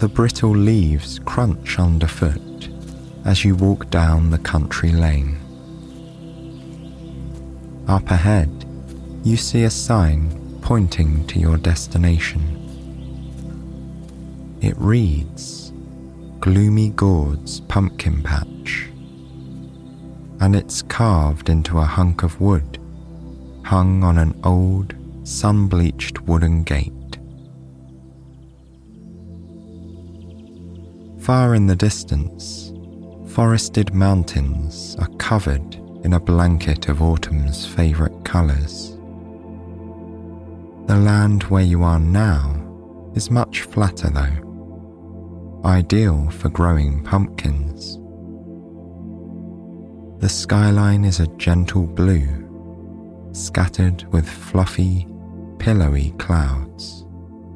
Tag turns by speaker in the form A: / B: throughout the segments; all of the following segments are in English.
A: The brittle leaves crunch underfoot as you walk down the country lane. Up ahead, you see a sign pointing to your destination. It reads, Gloomy Gourds Pumpkin Patch, and it's carved into a hunk of wood hung on an old, sun-bleached wooden gate. Far in the distance, forested mountains are covered in a blanket of autumn's favourite colours. The land where you are now is much flatter though, ideal for growing pumpkins. The skyline is a gentle blue, scattered with fluffy, pillowy clouds.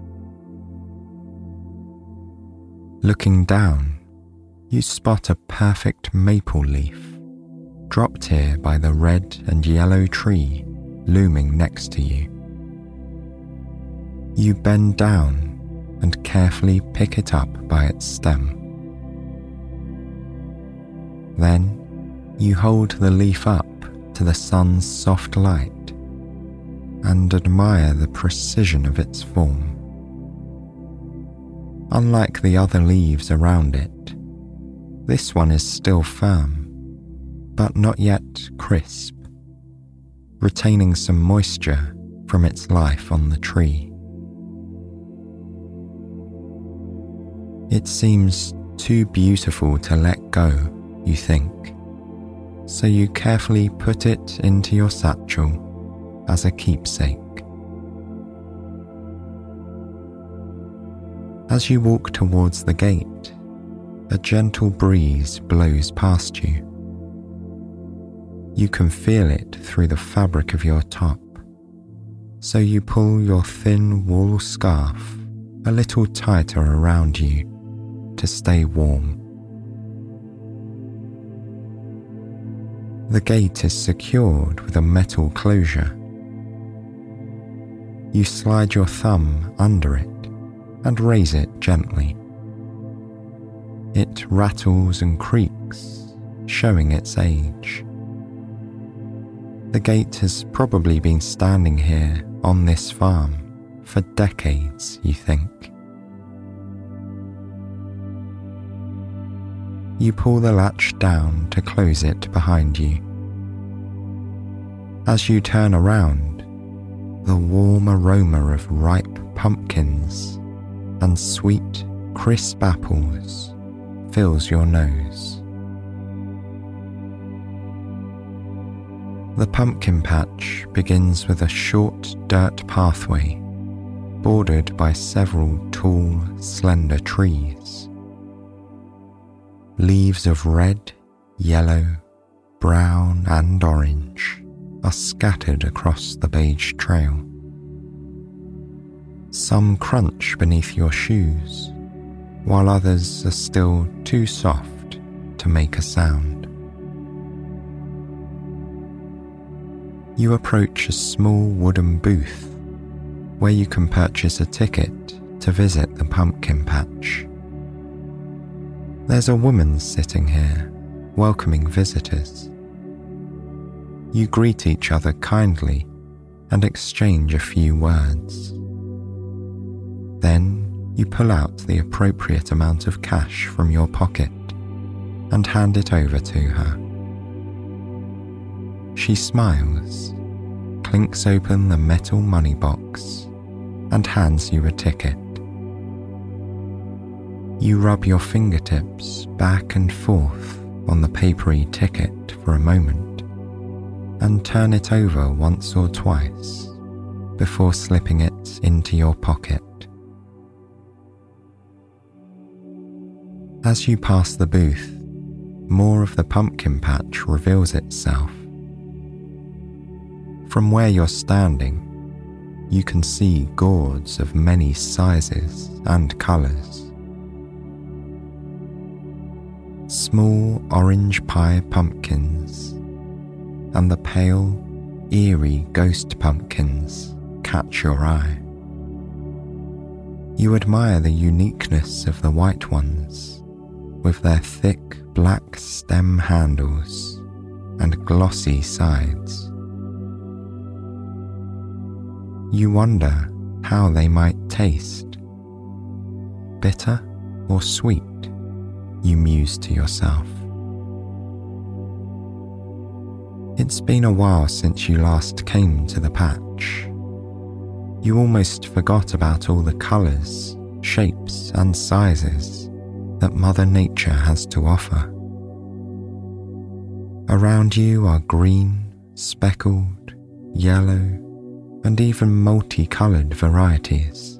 A: Looking down, you spot a perfect maple leaf, dropped here by the red and yellow tree looming next to you. You bend down and carefully pick it up by its stem. Then you hold the leaf up to the sun's soft light and admire the precision of its form. Unlike the other leaves around it, this one is still firm, but not yet crisp, retaining some moisture from its life on the tree. It seems too beautiful to let go, you think, so you carefully put it into your satchel as a keepsake. As you walk towards the gate, a gentle breeze blows past you. You can feel it through the fabric of your top, so you pull your thin wool scarf a little tighter around you to stay warm. The gate is secured with a metal closure. You slide your thumb under it and raise it gently. It rattles and creaks, showing its age. The gate has probably been standing here on this farm for decades, you think. You pull the latch down to close it behind you. As you turn around, the warm aroma of ripe pumpkins and sweet, crisp apples fills your nose. The pumpkin patch begins with a short dirt pathway bordered by several tall, slender trees. Leaves of red, yellow, brown and orange are scattered across the beige trail. Some crunch beneath your shoes, while others are still too soft to make a sound. You approach a small wooden booth where you can purchase a ticket to visit the pumpkin patch. There's a woman sitting here, welcoming visitors. You greet each other kindly and exchange a few words. Then you pull out the appropriate amount of cash from your pocket and hand it over to her. She smiles, clinks open the metal money box, and hands you a ticket. You rub your fingertips back and forth on the papery ticket for a moment and turn it over once or twice before slipping it into your pocket. As you pass the booth, more of the pumpkin patch reveals itself. From where you're standing, you can see gourds of many sizes and colours. Small orange pie pumpkins and the pale, eerie ghost pumpkins catch your eye. You admire the uniqueness of the white ones, with their thick black stem handles and glossy sides. You wonder how they might taste. Bitter or sweet, you muse to yourself. It's been a while since you last came to the patch. You almost forgot about all the colours, shapes and sizes that Mother Nature has to offer. Around you are green, speckled, yellow, and even multicoloured varieties.